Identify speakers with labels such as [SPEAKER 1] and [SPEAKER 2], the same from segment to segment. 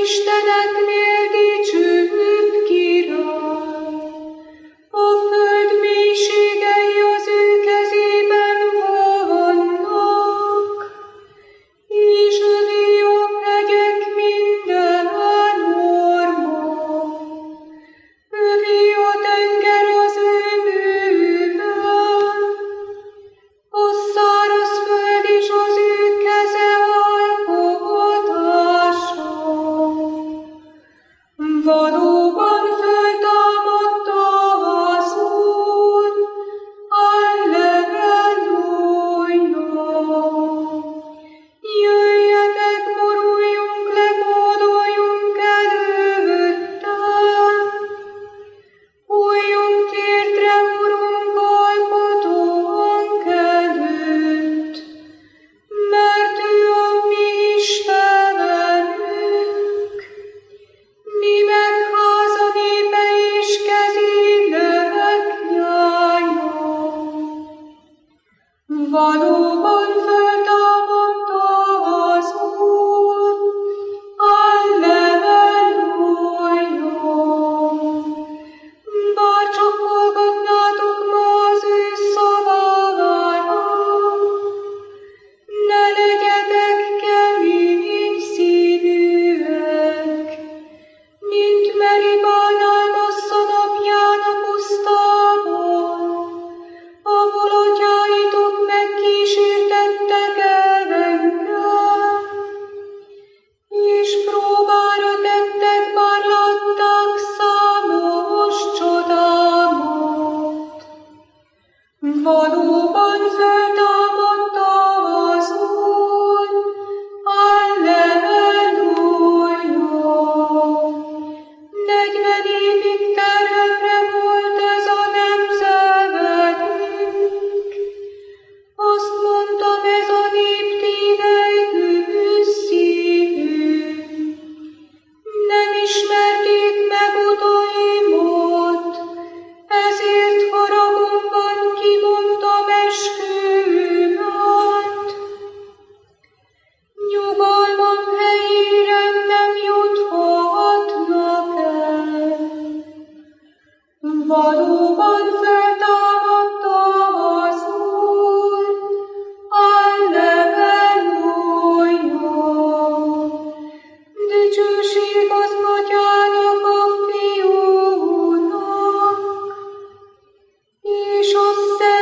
[SPEAKER 1] isteneknél dicsőbb király. A föld mélységei az ő kezében vannak, és övé a hegyek minden orma. Övé a tenger az ő műve, a száraz föld is az ő keze alkotása. Valóban föltámadta az Úr, Alleluja! Jöjjetek, boruljunk le, kódoljunk előtte! Újjunk térdre, Urunk, alkotónk előtt, mert ő a mi Istenünk, mi meg háza népe és kezének nyája. Valóban föltámadta az Úr, Alleluja! Bár csak hallgatnátok ma az ő szavára, ne legyetek kemény szívűek, mint Meribán Almassza napján a pusztában, ahol atyáitok megkísértettek engem, és próbára tettek, bár látták számos csodámat. Valóban föltámadta az Úr, Alleluja! 40 évig terhemre volt ez a nemzedék. Azt mondtam, ez a nép tényleg szívű. Nem ismerték meg odaimat, ezért haragomban kimondtam esküvőmet. Nyugalmam helyére nem juthatnak el. Valóban föltámadta az Úr, Alleluja! Dicsőség az Atyának, a Fiúnak, és a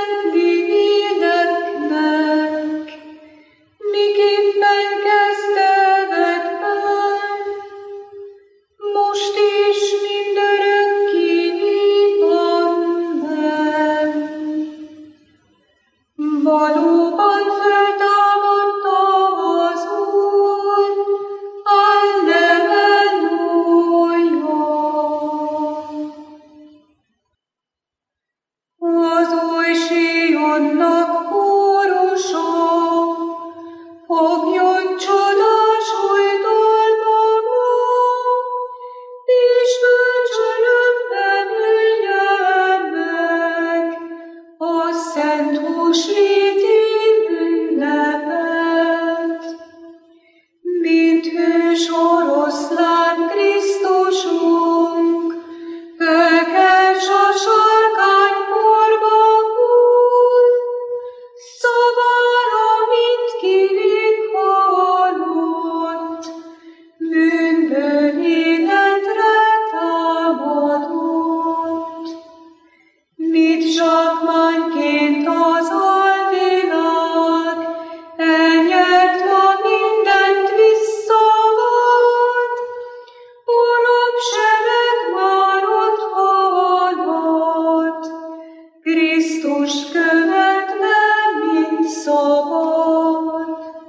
[SPEAKER 1] Szentléleknek, miképpen kezdetben, most és mindörökké. Amen. Valóban föltámadta az Úr, Alleluja! Az új Sionnak kórusa, fogjon csodás új dalba, és bölcsönökben üljenek a szent húsvéti ünnepet. Mint hős oroszlán Krisztusunk, kölkes a sarkányporba hull, szavára mindkívig halott, bűnből életre támadott. Mit zsákmányként az alvilág, elnyert ma mindent visszavad, a rabsereg már ott halad, Krisztust követve, mint szabad.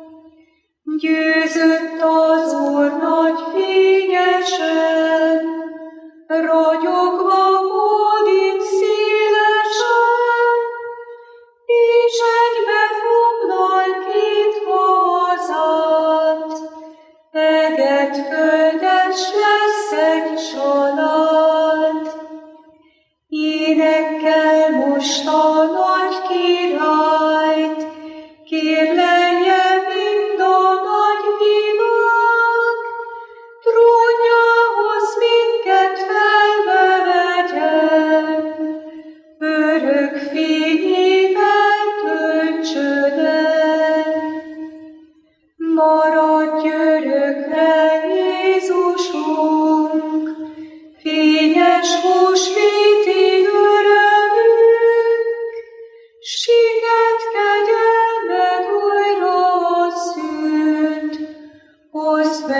[SPEAKER 1] Győzött az Úr nagy fényesen, ragyogva hódik szélesen, és egybefoglal két hazát, eget földes lesz egy család. Énekkel most a nagy királyt, kérlelje mind a nagy világ, trónján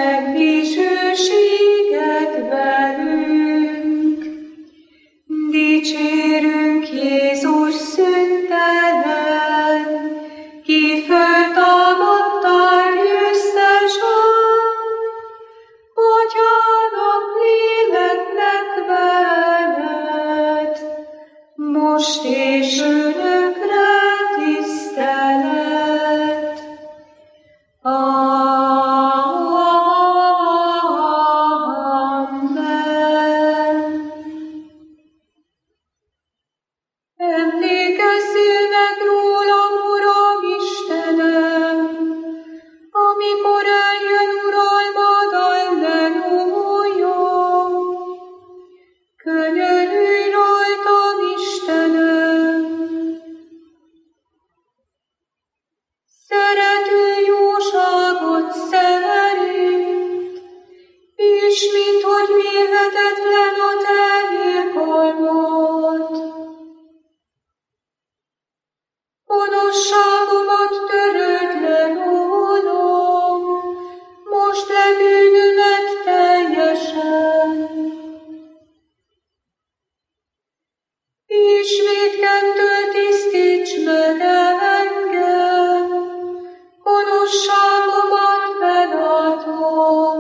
[SPEAKER 1] meg dicsőséget velünk. Dicsérünk Jézus szüntelen, ki föltámadtál győztesen, Atyának léleknek veled, most és örökre tisztelet. Amen. Emlékezzél meg rólam, Uram Istenem, amikor eljön uralmad, alleluja. Könyörülj rajtam, Istenem! Szerető jóságot szerint, és minthogy mérhetetlen a te irgalmad. Gonoszságomat töröld le rólam, most le bűnömet teljesen. És vétkettől tisztíts meg engem, gonoszságomat belátom.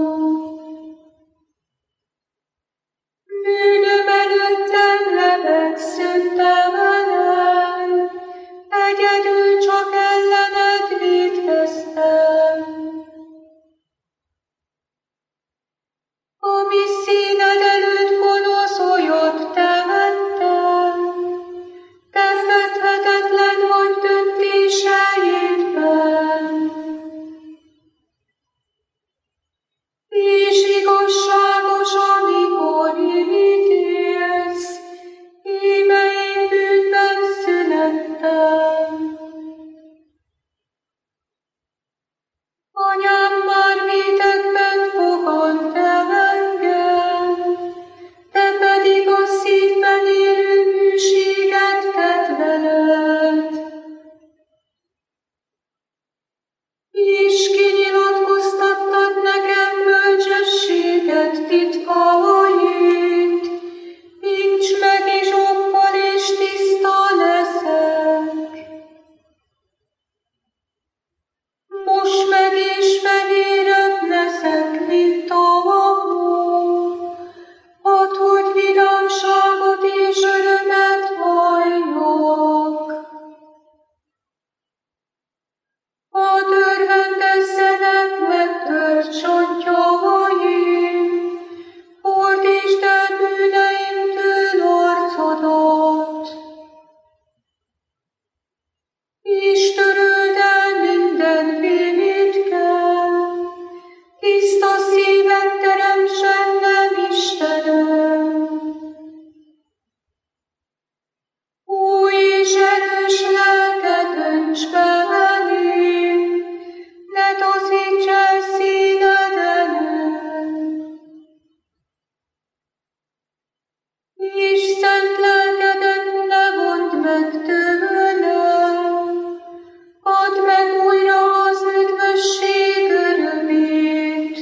[SPEAKER 1] Bűnöm előttem lebeg szüntemelen, egyedül csak ellened vétkeztem. Ami színed előtt gonosz olyat temettem, te fethetetlen vagy döntéseidben. És igazságos, amikor ítélsz, íme én bűnben születtem. Anyám már vétekben fogant el engem, te pedig a szívben élő bűséget kedveled. És kinyilatkoztattad nekem bölcsességet titkait, nincs meg is okkal és tiszta leszek. Most meg és megérett leszek, mint a hó, hadd, hogy vidámságot és örömet halljak. Hadd örvendezzenek meg tört csontjaim, fordítsd el bűneimtől arcodat, és töröld el minden vétket, tiszta szívet teremts engem, Istenem. Új és erős lelket önts be elém, ne taszíts el színed elől. És szent lelkedet ne vondd meg tőlem, add meg újra az üdvösség örömét.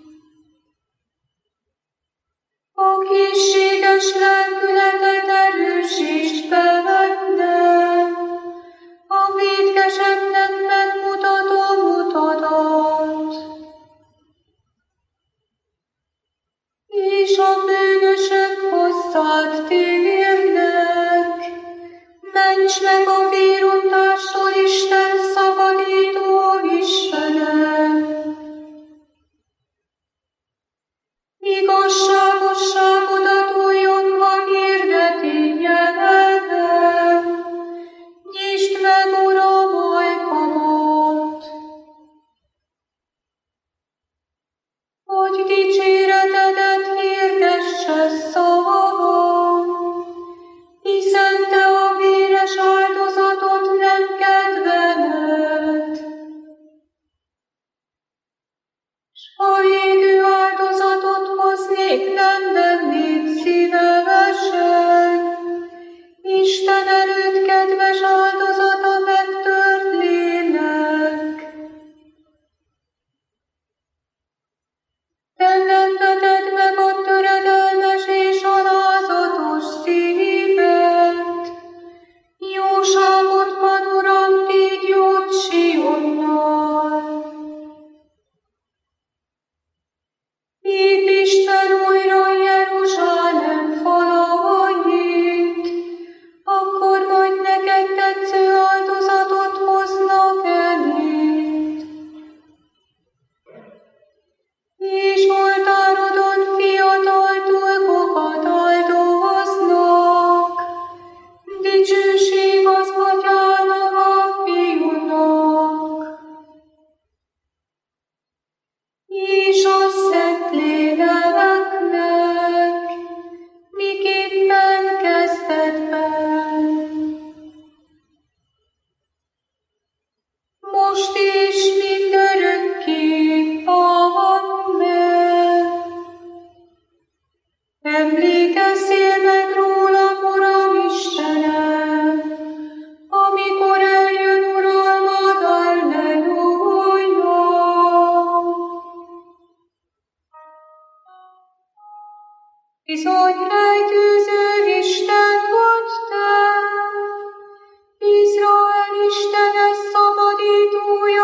[SPEAKER 1] A készséges lelkületet erősítsd be bennem, a vétkeseknek megmutatom utadat. És a bűnösök hozzád térnek, ments meg a véruntástól, Isten szabadító Istenem. Igazságosságodat újongva hirdeti nyelven, nyisd meg, Uram, ajkamat. Hogy dicséretedet hirdesse szavam, hiszen te a véres áldozatot nem kedveled. S ha égő áldozatot hoznék, nem vennék szívesen, Isten előtt kedves áldozat a megtört lélek. léleknek, miképpen kezdetben, most is mindörökké. Amen. Emlékezzél meg rólam, Uram Istenem, amikor eljön uralmad. Alleluja. Bizony rejtőző Isten vagy te, Izrael Istene szabadítója.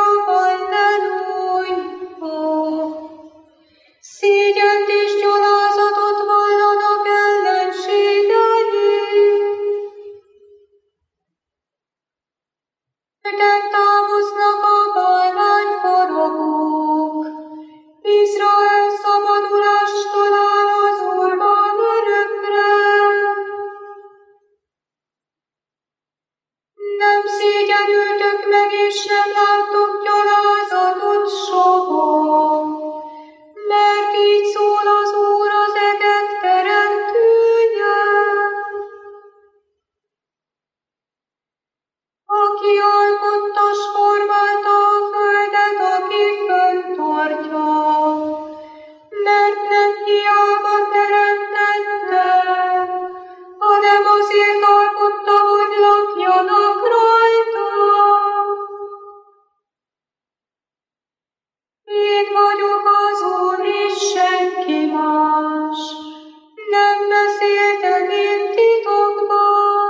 [SPEAKER 1] Alleluja. Szégyent és gyalázatot vallanak ellenségeid. Öten távoznak a bálványfaragók, Izrael szabadulást talál az Úrban örökre. Nem szégyenültök meg, és nem láttok gyalázatot soha, mert így szól az Úr, az egek teremtője, aki alkotta s formálta a földet, aki fönntartja, mert nem hiába teremtette, hanem azért alkotta, hogy lakjanak rajta. Én vagyok az Úr, és senki más, nem beszéltem én titokban.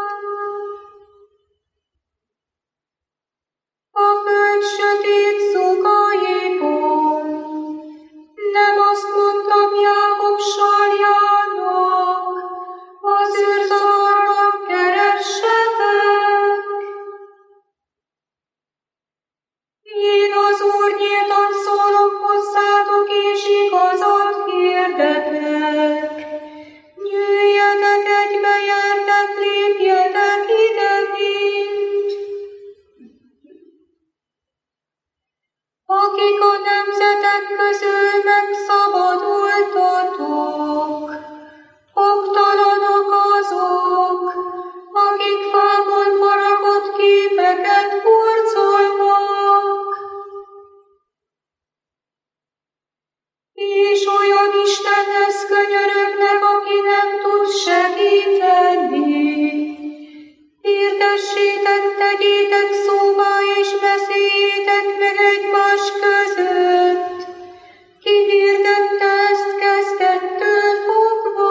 [SPEAKER 1] A föld sötét zugaiból nem azt mondtam Jákob sarjának, az űrzavarnak keressetek. Én az Úr nyíltan szólok hozzátok, és igazat hirdetek. Nyűljetek egybe, gyertek, lépjetek ide-mint. Akik a nemzetek közül megszabadultatok, oktalanok azok, akik fából faragott képeket hurcolnak, és olyan Istenhez könyörögnek, aki nem tud segíteni. Hirdessétek, tegyétek szóvá, és beszéljétek meg egymás között. Ki hirdette ezt kezdettől fogva?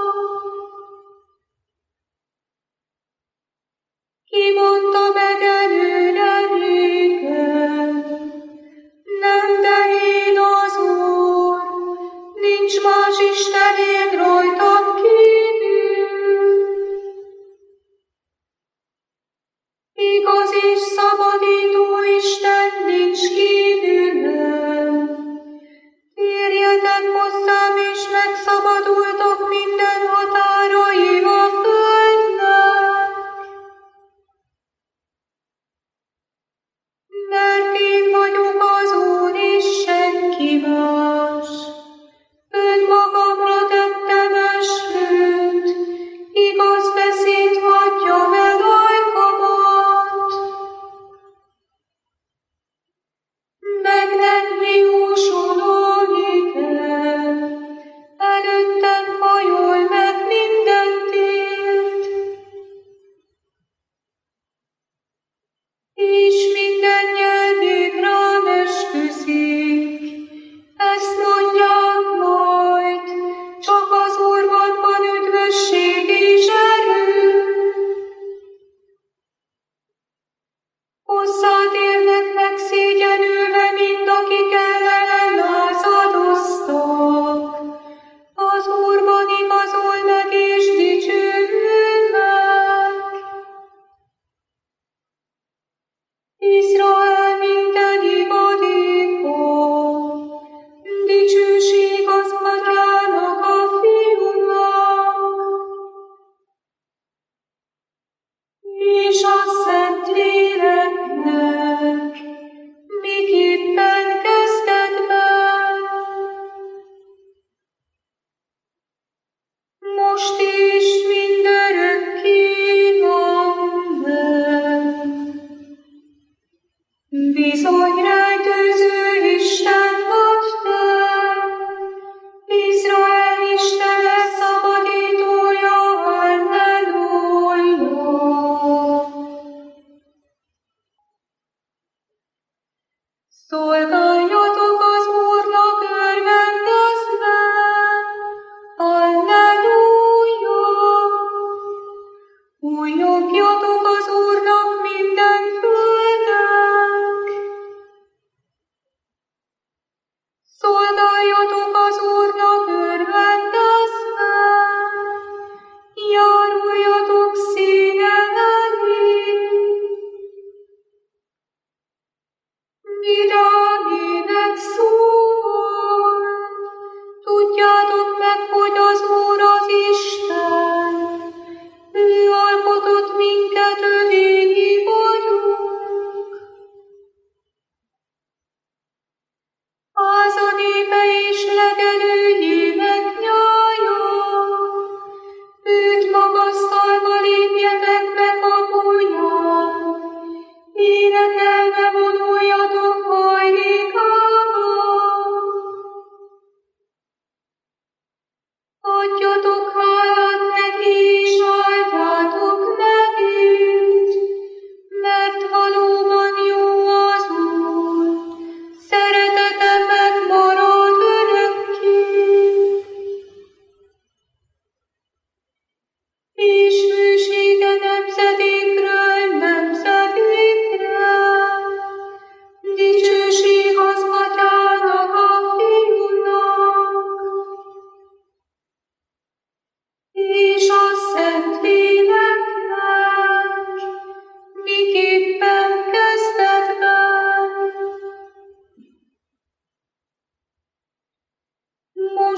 [SPEAKER 1] Ki mondta meg előre régen? Nem, de én az Úr, nincs más Isten én rajtam kívül. Igaz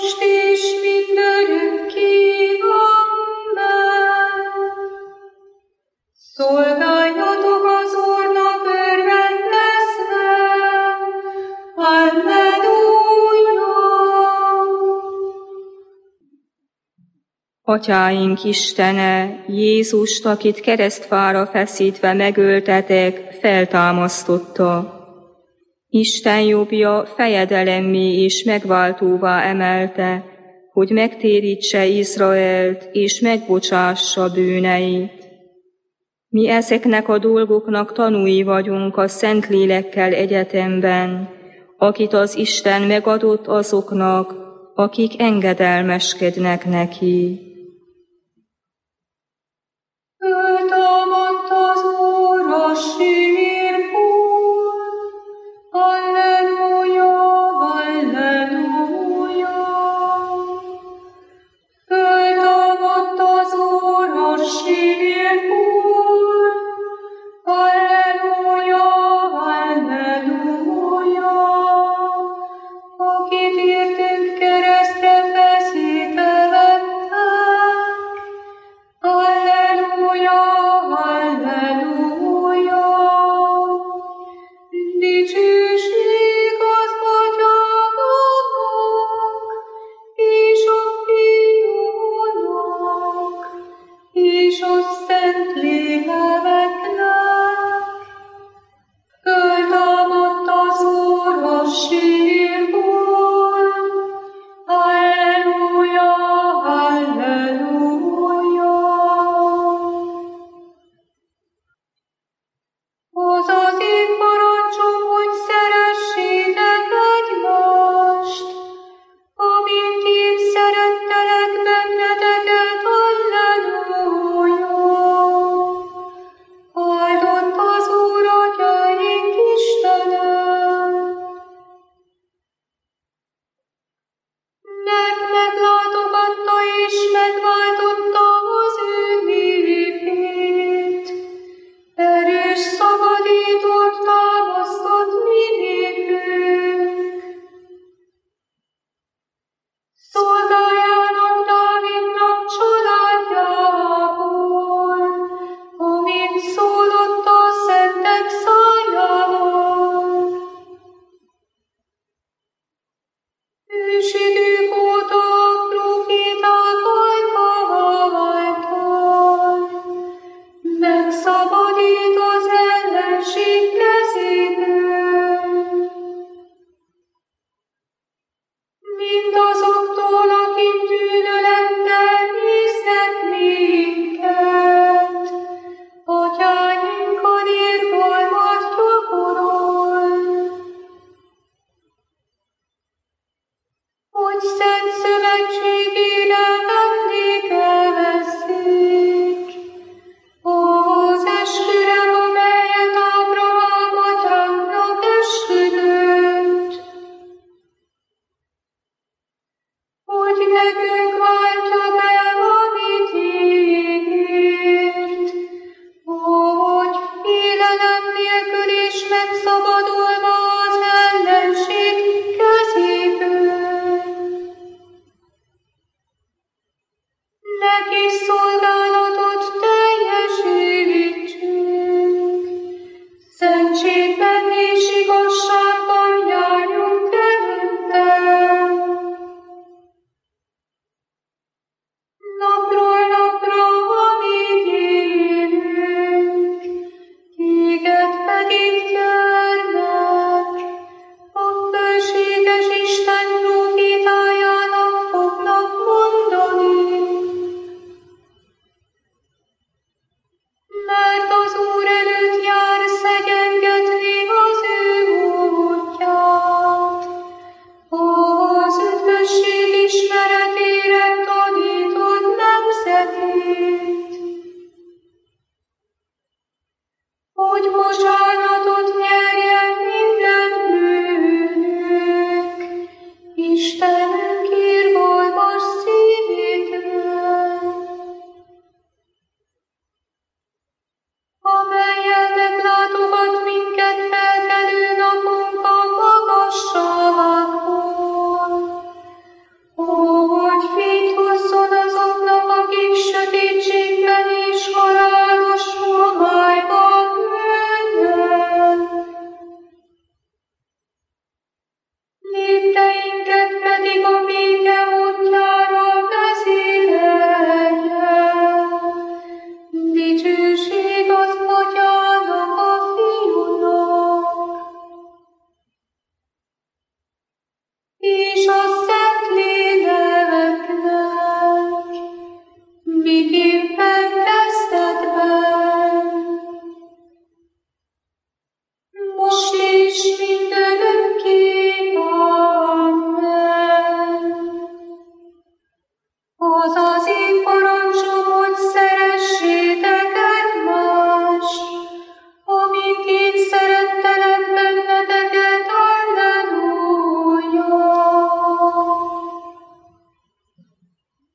[SPEAKER 1] most és mindörökké. Amen. Szolgáljatok az Úrnak örvendezve. Halleluja!
[SPEAKER 2] Atyáink Istene, Jézust, akit keresztfára feszítve megöltetek, feltámasztotta. Isten jobbja fejedelemmé és megváltóvá emelte, hogy megtérítse Izraelt és megbocsássa bűneit. Mi ezeknek a dolgoknak tanúi vagyunk a Szentlélekkel egyetemben, akit az Isten megadott azoknak, akik engedelmeskednek neki.
[SPEAKER 1] Föltámadt az Úr a sírból. Halleluja, halleluja. Föltámadt az Úr a sírból. Halleluja, halleluja. Akit értünk keresztre feszítve vettek. Halleluja, halleluja. Dicsőség az Atyának, és a Fiúnak, és a Szentléleknek. Föltámadt az Úr a sírból. Halleluja, halleluja. Az az én parancsom, hogy szeressétek egymást, amint én szerettelek benneteket. Halleluja. Áldott az Úr atyáink Istene. Mert meglátogatta és megváltotta az ő népét. Erős szabadítót támasztott mi nékünk. Szolgájának Dávidnak családjából, amint szólott a szentek szájával. Ősidők óta a proféták által megszabadít az ellenség kezéből. Mindazoktól, akik gyűlölettel néznek minket, atyáinkkal irgalmat gyakorol. Hogy szent szövetségére emlékezzék, ahhoz esküre, amelyet Ábrahám atyánknak esküdött, hogy nekünk váltja be, amit ígért, hogy félelem nélkül is megszabadulva az ellenség kezéből. Neki szolgálatot teljesítsünk, szentségben és igazságban járjunk előtte.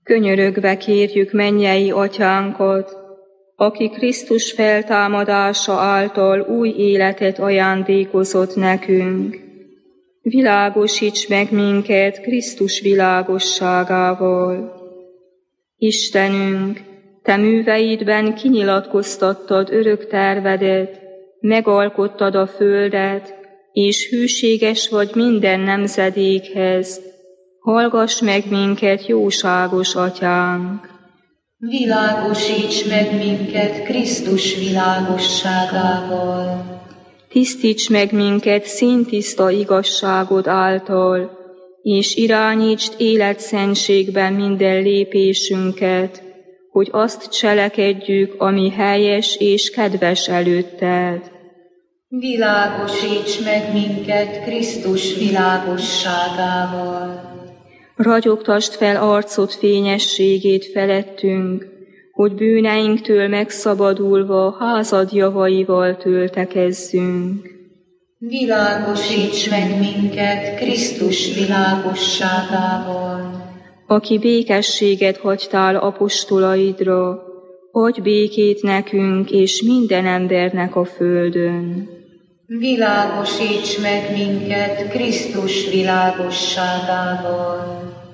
[SPEAKER 2] Könyörögve kérjük mennyei Atyánkat, aki Krisztus feltámadása által új életet ajándékozott nekünk. Világosíts meg minket Krisztus világosságával. Istenünk, Te műveidben kinyilatkoztattad örök tervedet, megalkottad a földet, és hűséges vagy minden nemzedékhez. Hallgass meg minket, jóságos Atyánk!
[SPEAKER 1] Világosíts meg minket Krisztus világosságával.
[SPEAKER 2] Tisztíts meg minket színtiszta igazságod által, és irányítsd életszentségben minden lépésünket, hogy azt cselekedjük, ami helyes és kedves előtted.
[SPEAKER 1] Világosíts meg minket Krisztus világosságával.
[SPEAKER 2] Ragyogtasd fel arcod fényességét felettünk, hogy bűneinktől megszabadulva házad javaival töltekezzünk.
[SPEAKER 1] Világosíts meg minket Krisztus világosságával.
[SPEAKER 2] Aki békességet hagytál apostolaidra, adj békét nekünk és minden embernek a földön.
[SPEAKER 1] Világosíts meg minket Krisztus világosságával.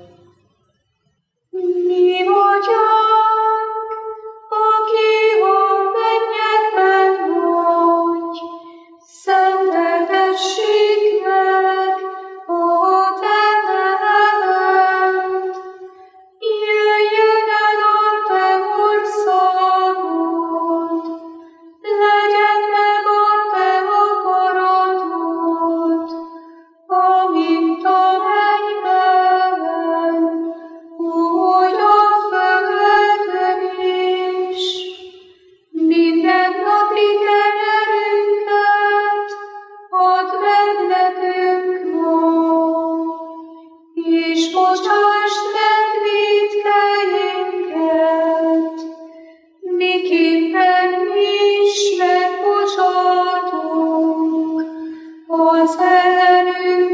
[SPEAKER 1] Mi vagyunk, aki a mennyekben vagy, szenteltessék meg a te neved. Jöjjön el a te országod, legyen meg a te akaratod, amint a mennyben, úgy a földön is. Mindennapi kenyerünket add meg nekünk ma, és bocsásd meg vétkeinket, miképpen mi is megbocsátunk az ellenünk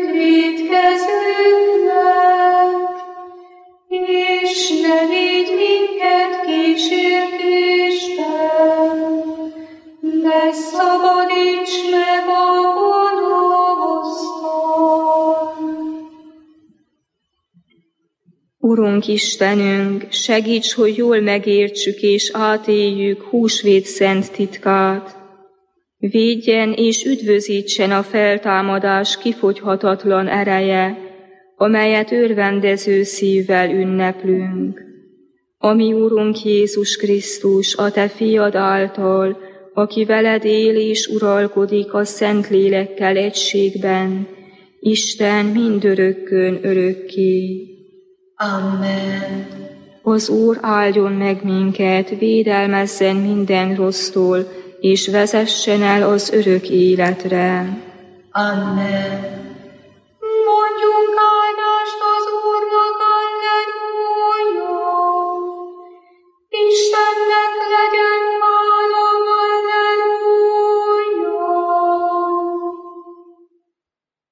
[SPEAKER 1] vétkezőknek, és ne vigy minket kísértésbe, de szabadíts meg a gonosztól.
[SPEAKER 2] Urunk Istenünk, segíts, hogy jól megértsük és átéljük húsvét szent titkát. Védjen és üdvözítsen a feltámadás kifogyhatatlan ereje, amelyet örvendező szívvel ünneplünk. Ami Urunk Jézus Krisztus, a Te fiad által, aki veled él és uralkodik a Szentlélekkel egységben, Isten mindörökkön örökké.
[SPEAKER 1] Amen.
[SPEAKER 2] Az Úr áldjon meg minket, védelmezzen minden rossztól, és vezessen el az örök életre.
[SPEAKER 1] Amen.